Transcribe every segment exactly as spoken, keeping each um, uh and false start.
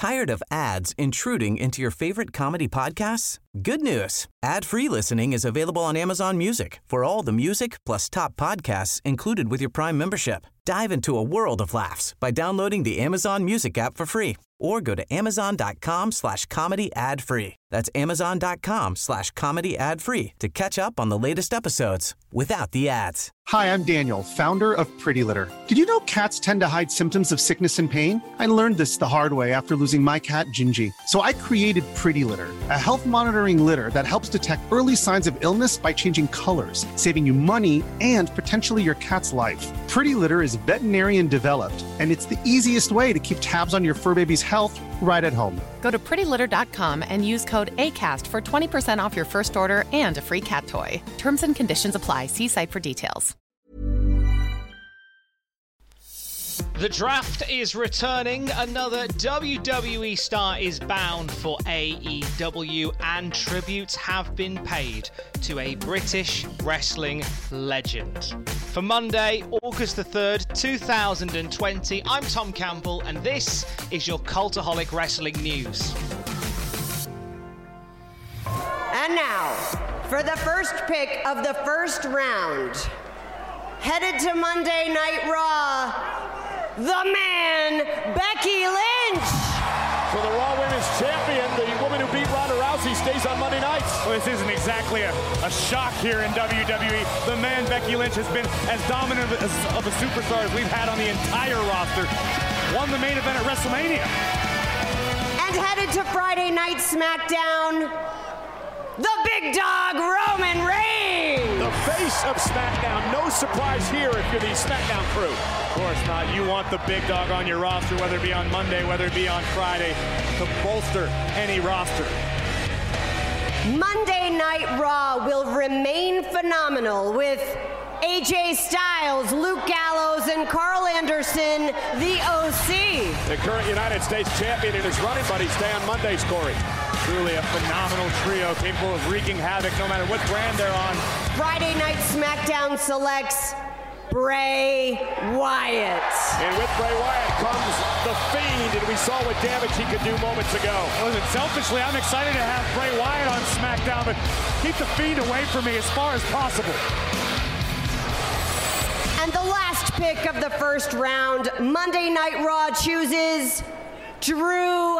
Tired of ads intruding into your favorite comedy podcasts? Good news. Ad-free listening is available on Amazon Music for all the music plus top podcasts included with your Prime membership. Dive into a world of laughs by downloading the Amazon Music app for free or go to amazon.com slash comedy ad free. That's amazon.com slash comedy ad free to catch up on the latest episodes without the ads. Hi, I'm Daniel, founder of Pretty Litter. Did you know cats tend to hide symptoms of sickness and pain? I learned this the hard way after losing my cat, Gingy. So I created Pretty Litter, a health monitoring litter that helps detect early signs of illness by changing colors, saving you money and potentially your cat's life. Pretty Litter is veterinarian developed, and it's the easiest way to keep tabs on your fur baby's health right at home. Go to pretty litter dot com and use code ACAST for twenty percent off your first order and a free cat toy. Terms and conditions apply. See site for details. The draft is returning. Another W W E star is bound for A E W, and tributes have been paid to a British wrestling legend. For Monday, August the third, two thousand twenty, I'm Tom Campbell, and this is your Cultaholic Wrestling News. And now, for the first pick of the first round, headed to Monday Night Raw, the man, Becky Lynch. For the Raw Women's Champion, the woman who beat Ronda Rousey stays on Monday nights. Well, this isn't exactly a, a shock here in W W E. The man, Becky Lynch, has been as dominant as, of a superstar as we've had on the entire roster. Won the main event at WrestleMania. And headed to Friday Night SmackDown, the big dog, Roman Reigns. The face of SmackDown. No surprise here if you're the SmackDown crew. Of course not. You want the big dog on your roster, whether it be on Monday, whether it be on Friday, to bolster any roster. Monday Night Raw will remain phenomenal with A J Styles, Luke Gallows, and Carl Anderson, the O C. The current United States champion and his running buddy stay on Mondays, Corey. Truly a phenomenal trio capable of wreaking havoc no matter what brand they're on. Friday Night SmackDown selects Bray Wyatt. And with Bray Wyatt comes The Fiend, and we saw what damage he could do moments ago. Listen, selfishly, I'm excited to have Bray Wyatt on SmackDown, but keep The Fiend away from me as far as possible. And the last pick of the first round, Monday Night Raw chooses Drew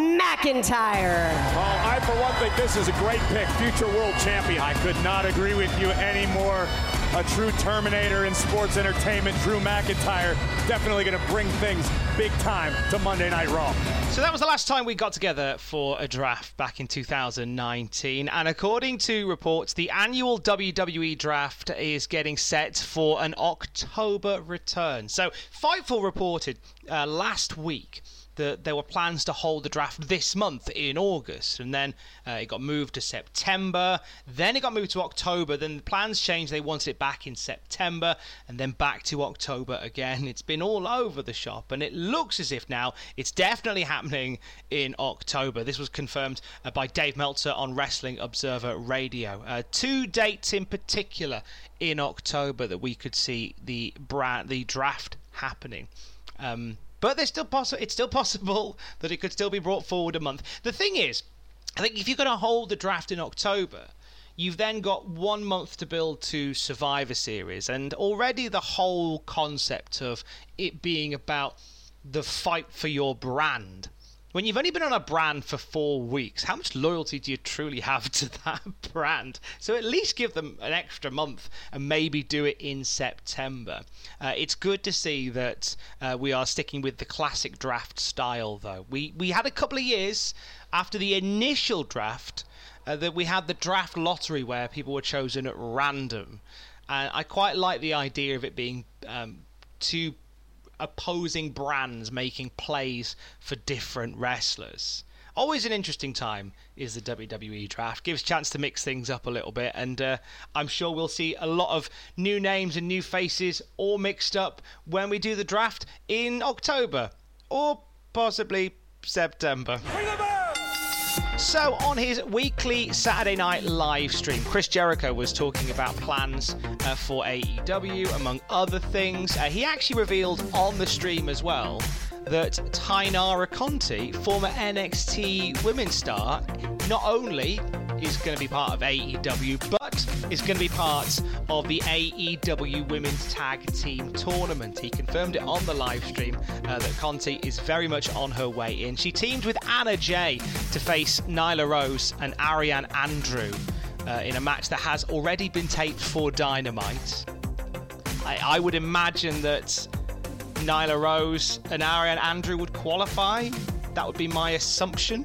McIntyre. Well, I, for one, think this is a great pick. Future world champion. I could not agree with you anymore. A true Terminator in sports entertainment, Drew McIntyre, definitely going to bring things big time to Monday Night Raw. So that was the last time we got together for a draft back in two thousand nineteen. And according to reports, the annual W W E draft is getting set for an October return. So Fightful reported uh, last week that there were plans to hold the draft this month in August, and then uh, it got moved to September, then it got moved to October, then the plans changed, they wanted it back in September, and then back to October again. It's been all over the shop, and it looks as if now it's definitely happening in October. This was confirmed uh, by Dave Meltzer on Wrestling Observer Radio. Uh, two dates in particular in October that we could see the brand, the draft happening. Um... But there's still poss- it's still possible that it could still be brought forward a month. The thing is, I think if you're going to hold the draft in October, you've then got one month to build to Survivor Series. And already the whole concept of it being about the fight for your brand. When you've only been on a brand for four weeks, how much loyalty do you truly have to that brand? So at least give them an extra month and maybe do it in September. Uh, it's good to see that uh, we are sticking with the classic draft style, though. We we had a couple of years after the initial draft uh, that we had the draft lottery where people were chosen at random. And I quite like the idea of it being um, two opposing brands making plays for different wrestlers. Always an interesting time is the W W E draft. Gives a chance to mix things up a little bit, and uh, I'm sure we'll see a lot of new names and new faces all mixed up when we do the draft in October or possibly September. So on his weekly Saturday night live stream, Chris Jericho was talking about plans uh, for A E W, among other things. Uh, he actually revealed on the stream as well that Tainara Conti, former N X T women's star, not only is going to be part of A E W, but is going to be part of the A E W Women's Tag Team Tournament. He confirmed it on the live stream uh, that Conti is very much on her way in. She teamed with Anna Jay to face Nyla Rose and Ariane Andrew uh, in a match that has already been taped for Dynamite. I, I would imagine that Nyla Rose and Ariane Andrew would qualify. That would be my assumption.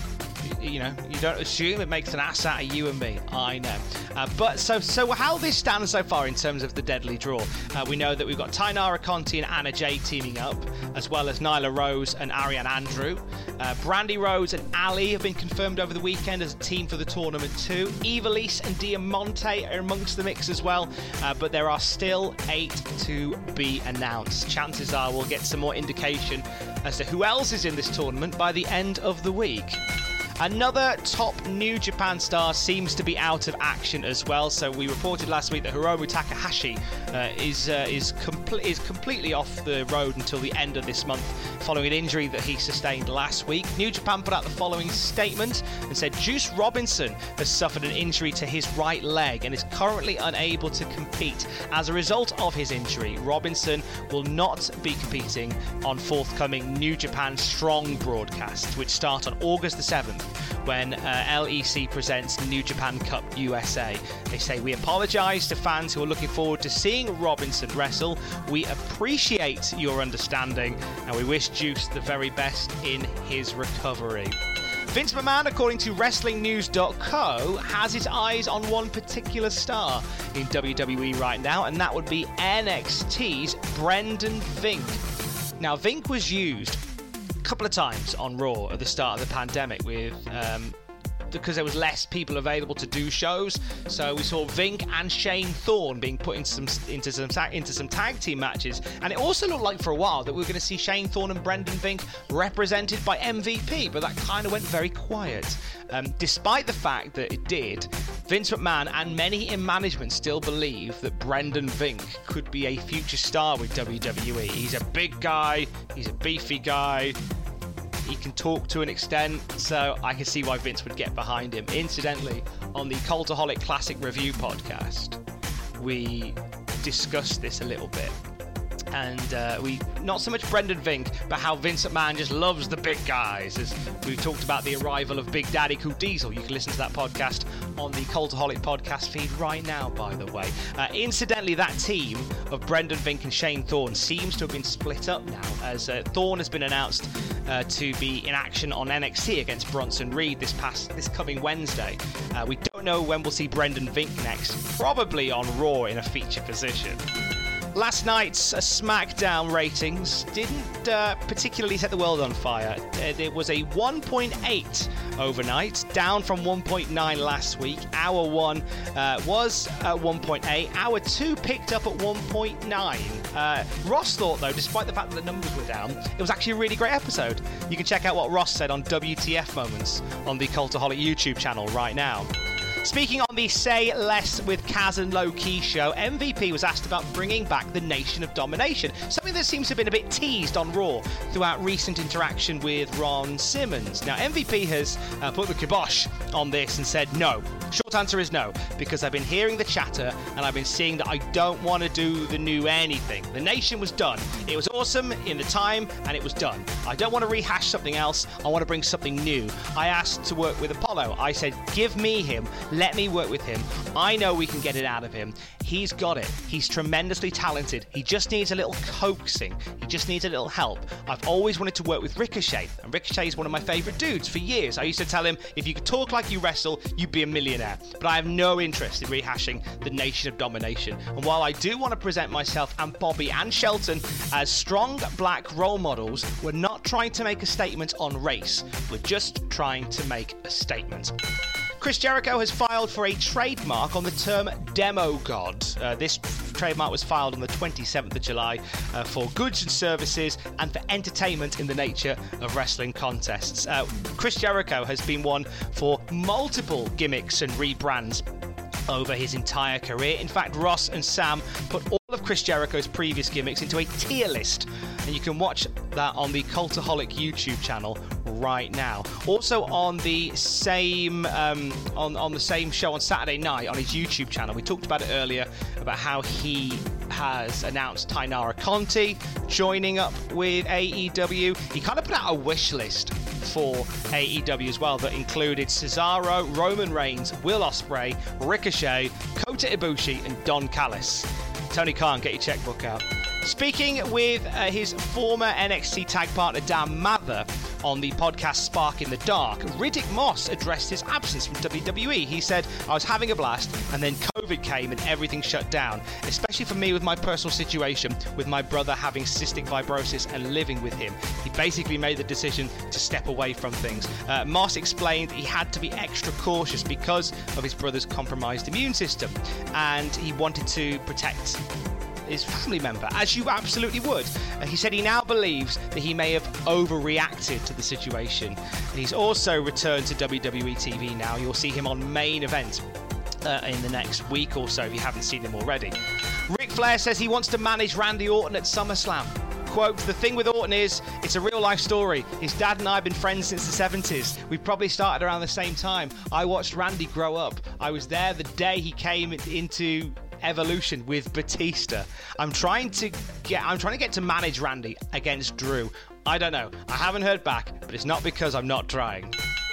You know, you don't assume, it makes an ass out of you and me. I know. Uh, but so so how this stands so far in terms of the deadly draw. Uh, we know that we've got Tainara Conti and Anna Jay teaming up, as well as Nyla Rose and Ariane Andrew. Uh, Brandy Rose and Ali have been confirmed over the weekend as a team for the tournament too. Ivelisse and Diamante are amongst the mix as well, uh, but there are still eight to be announced. Chances are we'll get some more indication as to who else is in this tournament by the end of the week. Another top New Japan star seems to be out of action as well. So we reported last week that Hiromu Takahashi uh, is uh, is, com- is completely off the road until the end of this month following an injury that he sustained last week. New Japan put out the following statement and said Juice Robinson has suffered an injury to his right leg and is currently unable to compete. As a result of his injury, Robinson will not be competing on forthcoming New Japan Strong broadcasts, which start on August the seventh. When uh, L E C presents New Japan Cup U S A. They say, we apologise to fans who are looking forward to seeing Robinson wrestle. We appreciate your understanding and we wish Juice the very best in his recovery. Vince McMahon, according to Wrestling News dot co, has his eyes on one particular star in W W E right now, and that would be N X T's Brendan Vink. Now, Vink was used couple of times on Raw at the start of the pandemic with um, because there was less people available to do shows. So we saw Vink and Shane Thorne being put into some into some into some tag team matches, and it also looked like for a while that we were going to see Shane Thorne and Brendan Vink represented by M V P, but that kind of went very quiet. Um, despite the fact that it did, Vince McMahon and many in management still believe that Brendan Vink could be a future star with W W E. He's a big guy, he's a beefy guy, he can talk to an extent, so I can see why Vince would get behind him. Incidentally, on the Cultaholic Classic Review podcast, we discussed this a little bit. And uh, we, not so much Brendan Vink, but how Vince McMahon just loves the big guys. As we talked about the arrival of Big Daddy Cool Diesel. You can listen to that podcast on the Cultaholic podcast feed right now, by the way. Uh, incidentally, that team of Brendan Vink and Shane Thorne seems to have been split up now, as uh, Thorne has been announced uh, to be in action on N X T against Bronson Reed this past this coming Wednesday. Uh, we don't know when we'll see Brendan Vink next, probably on Raw in a feature position. Last night's uh, SmackDown ratings didn't uh, particularly set the world on fire. Uh, it was a one point eight overnight, down from one point nine last week. Hour one uh, was at one point eight. Hour two picked up at one point nine. Uh, Ross thought, though, despite the fact that the numbers were down, it was actually a really great episode. You can check out what Ross said on W T F Moments on the Cultaholic YouTube channel right now. Speaking on the Say Less with Kaz and Low Key show, M V P was asked about bringing back the Nation of Domination, something that seems to have been a bit teased on Raw throughout recent interaction with Ron Simmons. Now, M V P has uh, put the kibosh on this and said no. Short answer is no, because I've been hearing the chatter and I've been seeing that I don't want to do the new anything. The Nation was done. It was awesome in the time and it was done. I don't want to rehash something else. I want to bring something new. I asked to work with Apollo. I said, give me him. Let me work with him. I know we can get it out of him. He's got it. He's tremendously talented. He just needs a little coaxing. He just needs a little help. I've always wanted to work with Ricochet, and Ricochet is one of my favourite dudes for years. I used to tell him, if you could talk like you wrestle, you'd be a millionaire. But I have no interest in rehashing the Nation of Domination. And while I do want to present myself and Bobby and Shelton as strong black role models, we're not trying to make a statement on race. We're just trying to make a statement. Chris Jericho has filed for a trademark on the term Demo God. Uh, this trademark was filed on the twenty-seventh of July uh, for goods and services and for entertainment in the nature of wrestling contests. Uh, Chris Jericho has been one for multiple gimmicks and rebrands over his entire career. In fact, Ross and Sam put all of Chris Jericho's previous gimmicks into a tier list. And you can watch that on the Cultaholic YouTube channel right now. Also on the same um, on, on the same show on Saturday night on his YouTube channel, we talked about it earlier, about how he has announced Tainara Conti joining up with A E W. He kind of put out a wish list for A E W as well that included Cesaro, Roman Reigns, Will Ospreay, Ricochet, Kota Ibushi and Don Callis. Tony Khan, get your checkbook out. Speaking with uh, his former N X T tag partner Dan Mather on the podcast Spark in the Dark, Riddick Moss addressed his absence from W W E. He said, I was having a blast and then COVID came and everything shut down, especially for me with my personal situation with my brother having cystic fibrosis and living with him. He basically made the decision to step away from things. Uh, Moss explained he had to be extra cautious because of his brother's compromised immune system and he wanted to protect his family member, as you absolutely would. And he said he now believes that he may have overreacted to the situation. And he's also returned to W W E T V now. You'll see him on Main Event uh, in the next week or so if you haven't seen him already. Ric Flair says he wants to manage Randy Orton at SummerSlam. Quote, the thing with Orton is, it's a real life story. His dad and I have been friends since the seventies. We probably started around the same time. I watched Randy grow up. I was there the day he came into Evolution with Batista. I'm trying to get I'm trying to get to manage Randy against Drew. I don't know. I haven't heard back, but it's not because I'm not trying.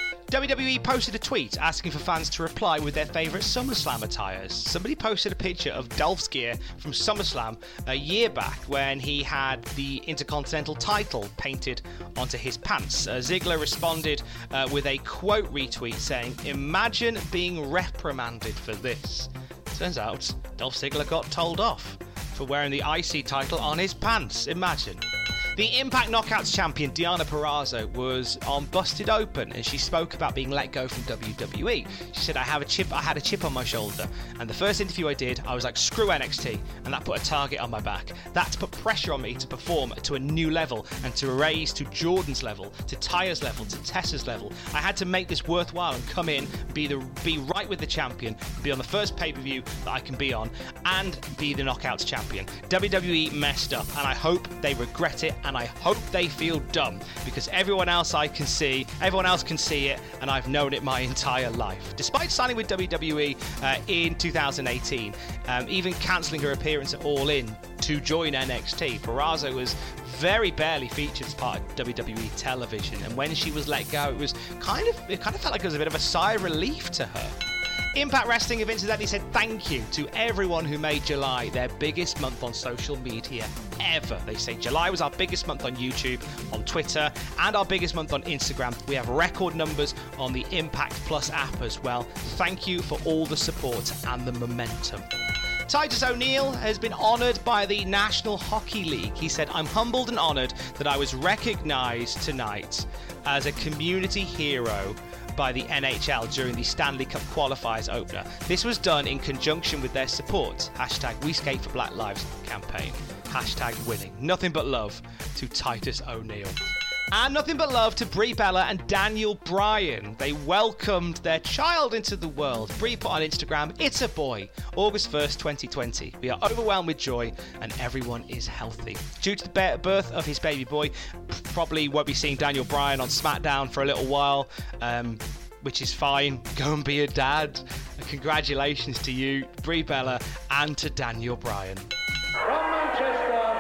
W W E posted a tweet asking for fans to reply with their favourite SummerSlam attires. Somebody posted a picture of Dolph's gear from SummerSlam a year back when he had the Intercontinental title painted onto his pants. Uh, Ziggler responded uh, with a quote retweet saying, imagine being reprimanded for this. Turns out Dolph Ziggler got told off for wearing the I C title on his pants. Imagine. The Impact Knockouts champion Deonna Purrazzo was on Busted Open and she spoke about being let go from W W E. She said, I have a chip I had a chip on my shoulder and the first interview I did I was like, screw N X T, and that put a target on my back. That put pressure on me to perform to a new level and to raise to Jordan's level, to Taya's level, to Tessa's level. I had to make this worthwhile and come in, be the be right with the champion, be on the first pay-per-view that I can be on and be the Knockouts champion. W W E messed up and I hope they regret it and I hope they feel dumb because everyone else I can see, everyone else can see it and I've known it my entire life. Despite signing with W W E uh, in two thousand eighteen, um, even cancelling her appearance at All In to join N X T, Purrazzo was very barely featured as part of W W E television, and when she was let go, it was kind of it kind of felt like it was a bit of a sigh of relief to her. Impact Wrestling incidentally said thank you to everyone who made July their biggest month on social media ever. They say July was our biggest month on YouTube, on Twitter, and our biggest month on Instagram. We have record numbers on the Impact Plus app as well. Thank you for all the support and the momentum. Titus O'Neil has been honoured by the National Hockey League. He said, I'm humbled and honoured that I was recognised tonight as a community hero by the N H L during the Stanley Cup qualifiers opener. This was done in conjunction with their support, hashtag We Skate for Black Lives campaign, hashtag winning. Nothing but love to Titus O'Neil. And nothing but love to Brie Bella and Daniel Bryan. They welcomed their child into the world. Brie put on Instagram, it's a boy, August first, twenty twenty. We are overwhelmed with joy and everyone is healthy. Due to the birth of his baby boy, probably won't be seeing Daniel Bryan on SmackDown for a little while, um, which is fine. Go and be a dad. And congratulations to you, Brie Bella, and to Daniel Bryan. From Manchester,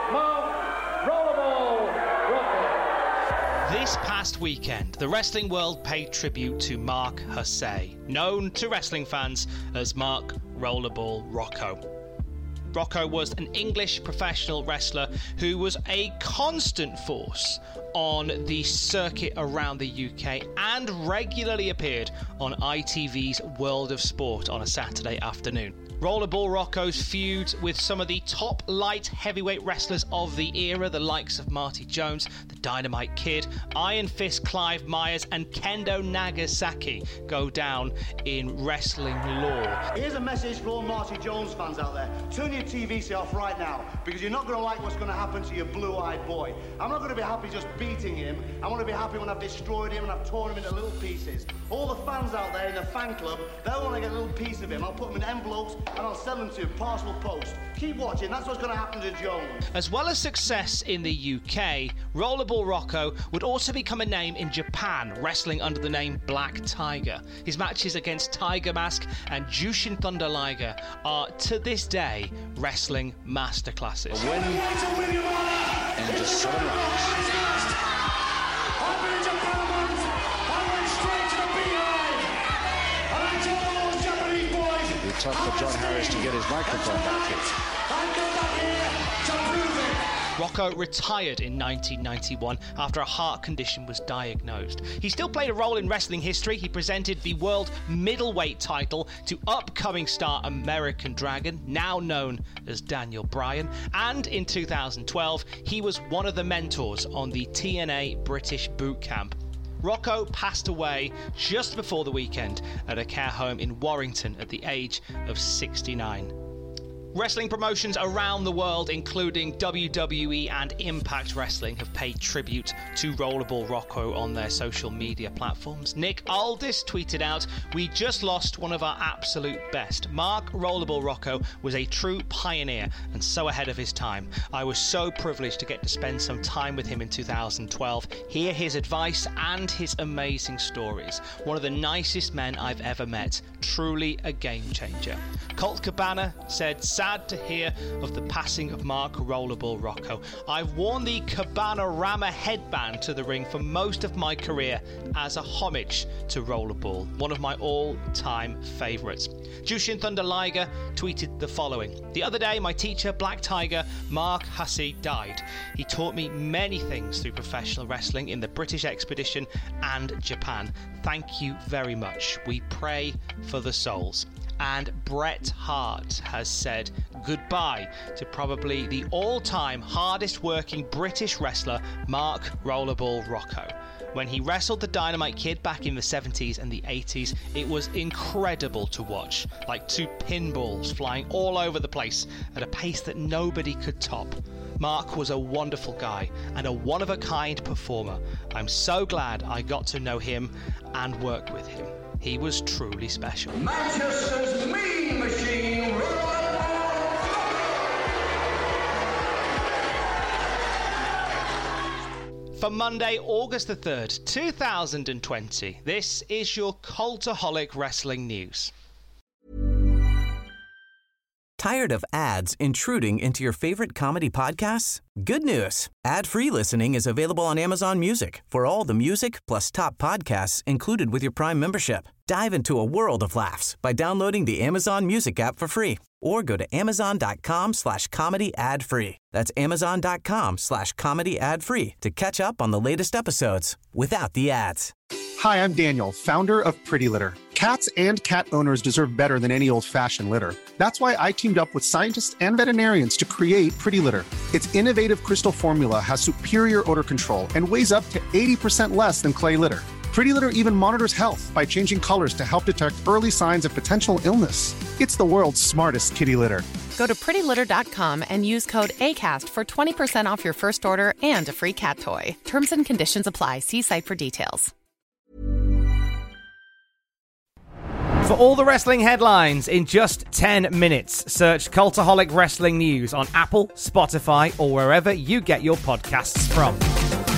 Mark Rollerball Rocco. This past weekend, the wrestling world paid tribute to Mark Hussey, known to wrestling fans as Mark Rollerball Rocco. Rocco was an English professional wrestler who was a constant force on the circuit around the U K and regularly appeared on I T V's World of Sport on a Saturday afternoon. Rollerball Rocco's feuds with some of the top light heavyweight wrestlers of the era, the likes of Marty Jones, the Dynamite Kid, Iron Fist Clive Myers and Kendo Nagasaki go down in wrestling lore. Here's a message for all Marty Jones fans out there. Turn your T V set off right now because you're not going to like what's going to happen to your blue-eyed boy. I'm not going to be happy just beating him. I want to be happy when I've destroyed him and I've torn him into little pieces. All the fans out there in the fan club, they'll want to get a little piece of him. I'll put them in envelopes and I'll sell them to you, parcel post. Keep watching, that's what's going to happen to Jones. As well as success in the U K, Rollerball Rocco would also become a name in Japan, wrestling under the name Black Tiger. His matches against Tiger Mask and Jushin Thunder Liger are, to this day, wrestling masterclasses. A win and just seven rounds. It'd be tough for John Harris to get his microphone back here. Rocco retired in nineteen ninety-one after a heart condition was diagnosed. He still played a role in wrestling history. He presented the world middleweight title to upcoming star American Dragon, now known as Daniel Bryan, and in two thousand twelve he was one of the mentors on the T N A British Boot Camp. Rocco passed away just before the weekend at a care home in Warrington at the age of sixty-nine. Wrestling promotions around the world, including W W E and Impact Wrestling, have paid tribute to Rollerball Rocco on their social media platforms. Nick Aldis tweeted out, "We just lost one of our absolute best. Mark Rollerball Rocco was a true pioneer and so ahead of his time. I was so privileged to get to spend some time with him in two thousand twelve, hear his advice and his amazing stories. One of the nicest men I've ever met. Truly a game changer." Colt Cabana said, "Sad to hear of the passing of Mark Rollerball Rocco. I've worn the Cabana Rama headband to the ring for most of my career as a homage to Rollerball, one of my all-time favourites." Jushin Thunder Liger tweeted the following: "The other day, my teacher, Black Tiger, Mark Hussey, died. He taught me many things through professional wrestling in the British Expedition and Japan. Thank you very much. We pray for the souls." And Bret Hart has said goodbye to probably the all-time hardest working British wrestler, Mark Rollerball Rocco. When he wrestled the Dynamite Kid back in the seventies and the eighties, it was incredible to watch, like two pinballs flying all over the place at a pace that nobody could top. Mark was a wonderful guy and a one-of-a-kind performer. I'm so glad I got to know him and work with him. He was truly special. Manchester's Mean Machine. For Monday, August the third, two thousand twenty, this is your Cultaholic Wrestling News. Tired of ads intruding into your favorite comedy podcasts? Good news. Ad-free listening is available on Amazon Music for all the music plus top podcasts included with your Prime membership. Dive into a world of laughs by downloading the Amazon Music app for free or go to amazon.com slash comedy ad free. That's amazon.com slash comedy ad free to catch up on the latest episodes without the ads. Hi, I'm Daniel, founder of Pretty Litter. Cats and cat owners deserve better than any old-fashioned litter. That's why I teamed up with scientists and veterinarians to create Pretty Litter. Its innovative crystal formula has superior odor control and weighs up to eighty percent less than clay litter. Pretty Litter even monitors health by changing colors to help detect early signs of potential illness. It's the world's smartest kitty litter. Go to pretty litter dot com and use code ACAST for twenty percent off your first order and a free cat toy. Terms and conditions apply. See site for details. For all the wrestling headlines in just ten minutes, search Cultaholic Wrestling News on Apple, Spotify, or wherever you get your podcasts from.